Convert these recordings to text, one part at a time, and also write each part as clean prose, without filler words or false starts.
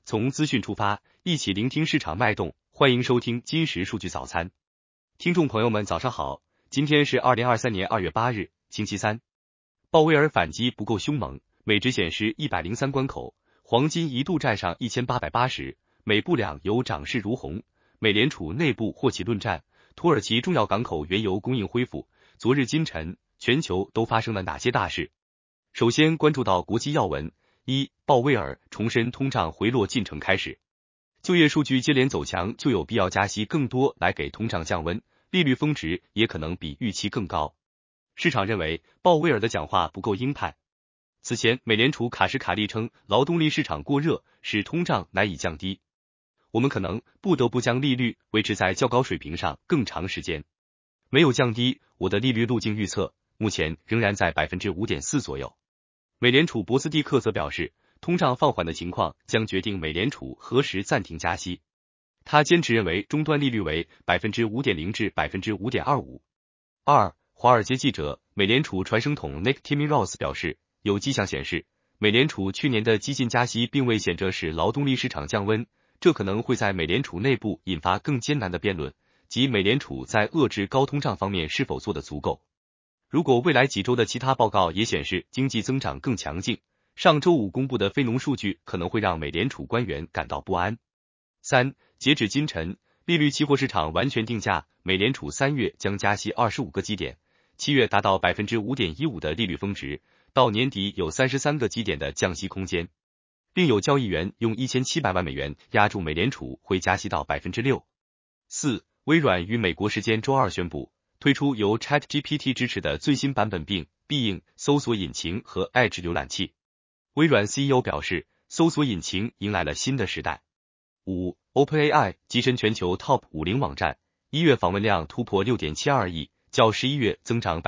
从资讯出发，一起聆听市场脉动。欢迎收听今时数据早餐。听众朋友们早上好，今天是2023年2月8日，星期三。鲍威尔反击不够凶猛，美指显示103关口，黄金一度站上1880，美布两油涨势如虹。美联储内部或起论战，土耳其重要港口原油供应恢复。昨日今晨，全球都发生了哪些大事？首先关注到国际要闻。一、鲍威尔重申通胀回落进程开始，就业数据接连走强，就有必要加息更多来给通胀降温，利率峰值也可能比预期更高。市场认为鲍威尔的讲话不够鹰派。此前，美联储卡什卡利称劳动力市场过热，使通胀难以降低。我们可能不得不将利率维持在较高水平上更长时间。没有降低，我的利率路径预测目前仍然在 5.4% 左右。美联储博斯蒂克则表示，通胀放缓的情况将决定美联储何时暂停加息。他坚持认为终端利率为 5.0% 至 5.25%。二、华尔街记者，美联储传声筒 Nick Timiraos 表示，有迹象显示，美联储去年的激进加息并未显着使劳动力市场降温，这可能会在美联储内部引发更艰难的辩论，即美联储在遏制高通胀方面是否做得足够。如果未来几周的其他报告也显示经济增长更强劲，上周五公布的非农数据可能会让美联储官员感到不安。三、截止今晨，利率期货市场完全定价，美联储3月将加息25个基点，7月达到 5.15% 的利率峰值，到年底有33个基点的降息空间。并有交易员用1700万美元押注美联储会加息到 6%。四、微软于美国时间周二宣布，推出由 ChatGPT 支持的最新版本，并必应搜索引擎和 Edge 浏览器。微软 CEO 表示，搜索引擎迎来了新的时代。五、OpenAI 跻身全球 Top 50网站，1月访问量突破 6.72 亿，较11月增长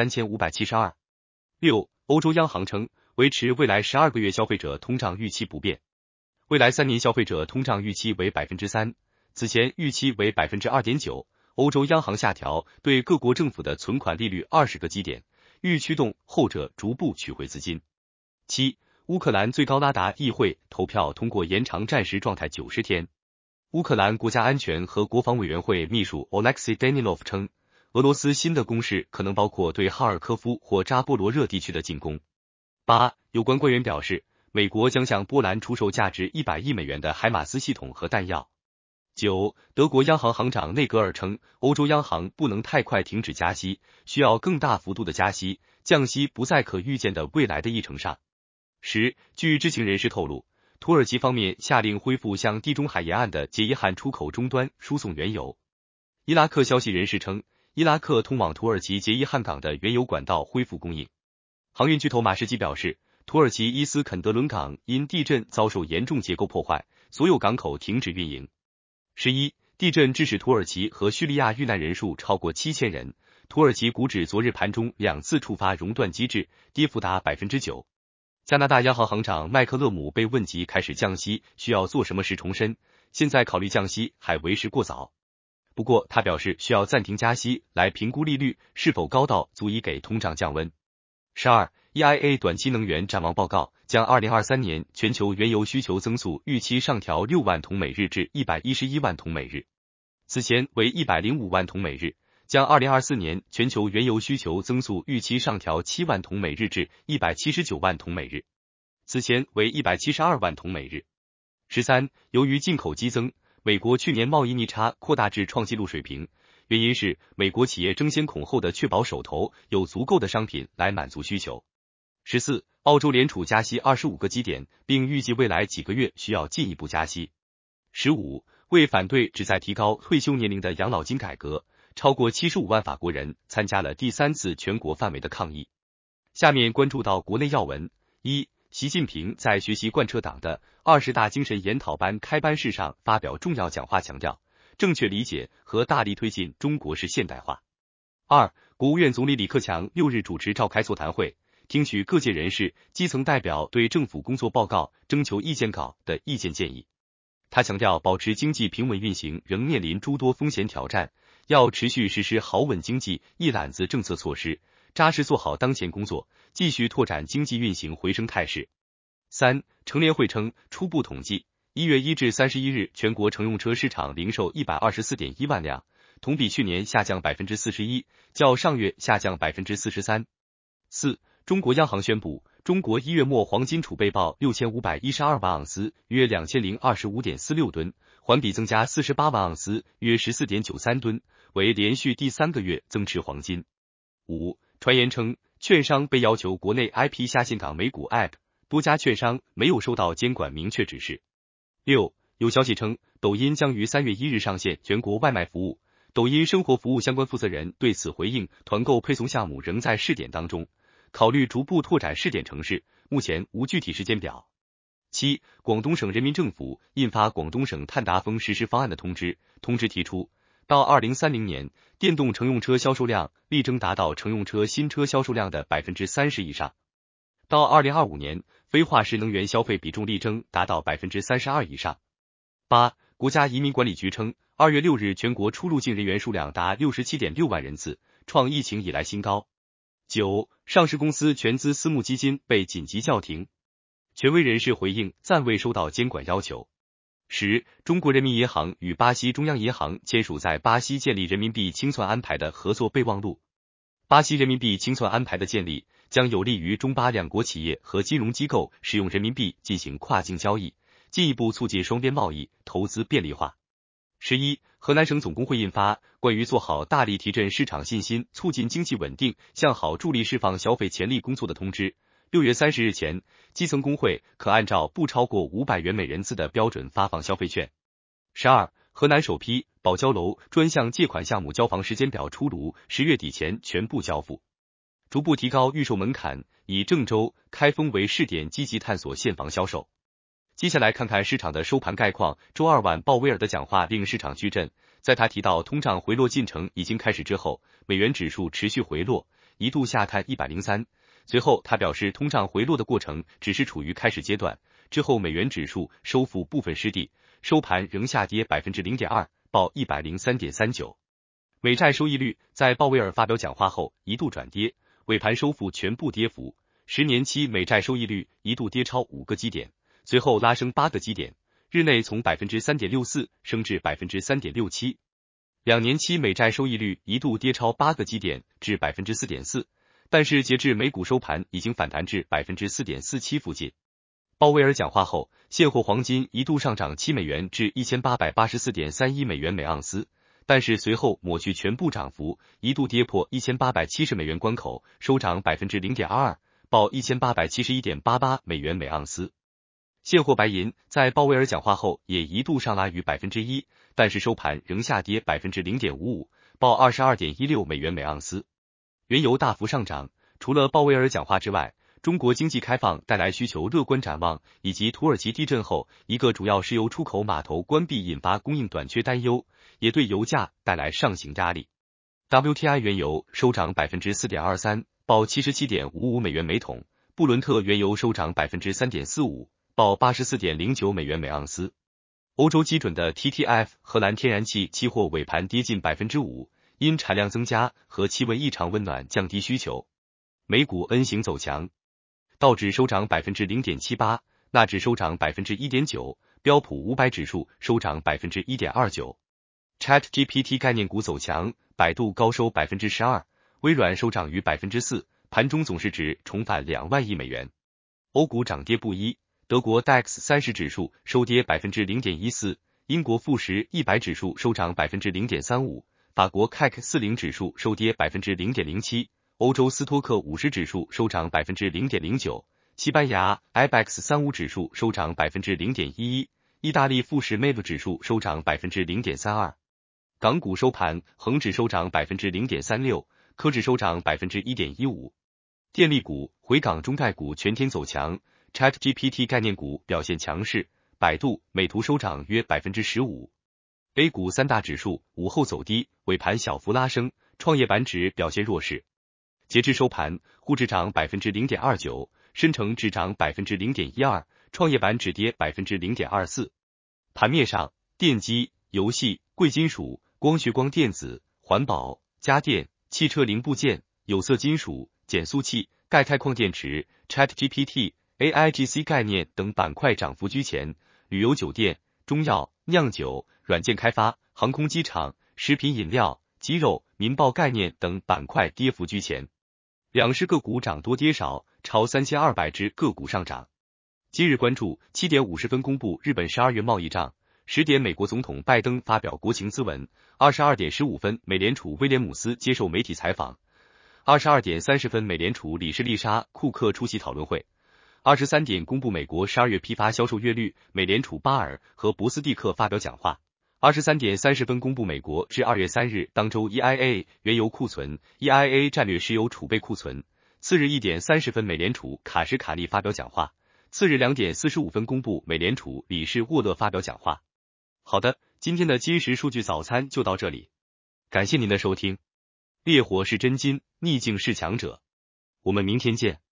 3572%。六、欧洲央行称，维持未来12个月消费者通胀预期不变，未来3年消费者通胀预期为 3%， 此前预期为 2.9%。欧洲央行下调对各国政府的存款利率20个基点，欲驱动后者逐步取回资金。七、乌克兰最高拉达议会投票通过延长战时状态90天。乌克兰国家安全和国防委员会秘书 Oleksiy Danilov 称，俄罗斯新的攻势可能包括对哈尔科夫或扎波罗热地区的进攻。八、有关官员表示，美国将向波兰出售价值100亿美元的海马斯系统和弹药。九、德国央行行长内格尔称，欧洲央行不能太快停止加息，需要更大幅度的加息，降息不在可预见的未来的议程上。十、据知情人士透露，土耳其方面下令恢复向地中海沿岸的杰伊汉出口终端输送原油。伊拉克消息人士称，伊拉克通往土耳其杰伊汉港的原油管道恢复供应。航运巨头马士基表示，土耳其伊斯肯德伦港因地震遭受严重结构破坏，所有港口停止运营。11、地震致使土耳其和叙利亚遇难人数超过7000人，土耳其股指昨日盘中2次触发熔断机制，跌幅达 9%。加拿大央行行长麦克勒姆被问及开始降息需要做什么时重申，现在考虑降息还为时过早。不过他表示需要暂停加息来评估利率是否高到足以给通胀降温。12、EIA 短期能源展望报告将2023年全球原油需求增速预期上调6万桶每日至111万桶每日，此前为105万桶每日，将2024年全球原油需求增速预期上调7万桶每日至179万桶每日，此前为172万桶每日。13、由于进口激增，美国去年贸易逆差扩大至创纪录水平，原因是美国企业争先恐后的确保手头有足够的商品来满足需求。14、澳洲联储加息25个基点，并预计未来几个月需要进一步加息。15、为反对旨在提高退休年龄的养老金改革，超过75万法国人参加了第3次全国范围的抗议。下面关注到国内要闻。一、习近平在学习贯彻党的20大精神研讨班开班式上发表重要讲话，强调正确理解和大力推进中国式现代化。二、国务院总理李克强6日主持召开座谈会，听取各界人士、基层代表对政府工作报告、征求意见稿的意见建议。他强调，保持经济平稳运行仍面临诸多风险挑战，要持续实施好稳经济一揽子政策措施，扎实做好当前工作，继续拓展经济运行回升态势。三、乘联会称，初步统计， 1月1至31日，全国乘用车市场零售124.1万辆，同比去年下降41%，较上月下降43%。4. 中国央行宣布，中国1月末黄金储备报6512万盎司，约2025.46吨，环比增加48万盎司，约14.93吨，为连续第3个月增持黄金。5. 传言称，券商被要求国内 IP 下线港美股 App， 多家券商没有收到监管明确指示。6. 有消息称，抖音将于3月1日上线全国外卖服务。抖音生活服务相关负责人对此回应，团购配送项目仍在试点当中，考虑逐步拓展试点城市，目前无具体时间表。7. 广东省人民政府印发广东省碳达峰实施方案的通知，通知提出，到2030年，电动乘用车销售量力争达到乘用车新车销售量的 30% 以上。到2025年，非化石能源消费比重力争达到 32% 以上。8. 国家移民管理局称，2月6日全国出入境人员数量达 67.6 万人次，创疫情以来新高。9. 上市公司全资私募基金被紧急叫停，权威人士回应暂未收到监管要求。10. 中国人民银行与巴西中央银行签署在巴西建立人民币清算安排的合作备忘录。巴西人民币清算安排的建立，将有利于中巴两国企业和金融机构使用人民币进行跨境交易，进一步促进双边贸易、投资便利化。11. 河南省总工会印发关于做好大力提振市场信心、促进经济稳定、向好助力释放消费潜力工作的通知。6月30日前，基层工会可按照不超过500元每人次的标准发放消费券。12. 河南首批保交楼专项借款项目交房时间表出炉，10月底前全部交付，逐步提高预售门槛，以郑州、开封为试点，积极探索现房销售。接下来看看市场的收盘概况。周二晚鲍威尔的讲话令市场巨震，在他提到通胀回落进程已经开始之后，美元指数持续回落，一度下探103。随后他表示，通胀回落的过程只是处于开始阶段，之后美元指数收复部分失地，收盘仍下跌 0.2%， 报 103.39。美债收益率在鲍威尔发表讲话后一度转跌，尾盘收复全部跌幅，10年期美债收益率一度跌超5个基点，随后拉升8个基点，日内从 3.64% 升至 3.67%。2年期美债收益率一度跌超8个基点至 4.4%， 但是截至美股收盘已经反弹至 4.47% 附近。鲍威尔讲话后，现货黄金一度上涨7美元至 1884.31 美元每盎司，但是随后抹去全部涨幅，一度跌破1870美元关口，收涨 0.22%， 报 1871.88 美元每盎司。现货白银在鲍威尔讲话后也一度上拉逾 1%， 但是收盘仍下跌 0.55%， 报 22.16 美元每盎司。原油大幅上涨，除了鲍威尔讲话之外，中国经济开放带来需求乐观展望，以及土耳其地震后一个主要石油出口码头关闭引发供应短缺担忧，也对油价带来上行压力。WTI 原油收涨 4.23%， 报 77.55 美元每桶，布伦特原油收涨 3.45%， 报 84.09 美元每盎司。欧洲基准的 TTF 荷兰天然气期货尾盘跌近 5%， 因产量增加和气温异常温暖降低需求。美股 N 型走强，道指收涨 0.78%， 纳指收涨 1.9%， 标普500指数收涨 1.29%。ChatGPT 概念股走强，百度高收 12%， 微软收涨逾 4%， 盘中总市值重返2万亿美元。欧股涨跌不一，德国 DAX 30指数收跌 0.14%， 英国富时100指数收涨 0.35%， 法国 CAC 40指数收跌 0.07%， 欧洲斯托克50指数收涨 0.09%， 西班牙 IBEX 35指数收涨 0.11%， 意大利富时 MEV 指数收涨 0.32%。港股收盘，恒指收涨 0.36%， 科指收涨 1.15%。电力股、回港中概股全天走强， ChatGPT 概念股表现强势，百度、美图收涨约 15%。A 股三大指数午后走低，尾盘小幅拉升，创业板指表现弱势。截至收盘，沪指涨 0.29%， 深成指涨 0.12%， 创业板指跌 0.24%。盘面上，电机、游戏、贵金属、光学光电子、环保、家电、汽车零部件、有色金属、减速器、钙钛矿电池、ChatGPT、AIGC 概念等板块涨幅居前， 旅游酒店、中药、酿酒、软件开发、航空机场、食品饮料、鸡肉、民报概念等板块跌幅居前。两市个股涨多跌少，超3200只个股上涨。今日关注7点50分公布日本12月贸易账，10点美国总统拜登发表国情咨文，22点15分美联储威廉姆斯接受媒体采访，22点30分美联储理事丽莎·库克出席讨论会，23点公布美国12月批发销售月率，美联储巴尔和博斯蒂克发表讲话。23点30分公布美国至2月3日当周 EIA 原油库存 ，EIA 战略石油储备库存。次日1点30分美联储卡什卡利发表讲话。次日2点45分公布美联储理事沃勒发表讲话。好的，今天的今时数据早餐就到这里，感谢您的收听。烈火是真金，逆境是强者。我们明天见。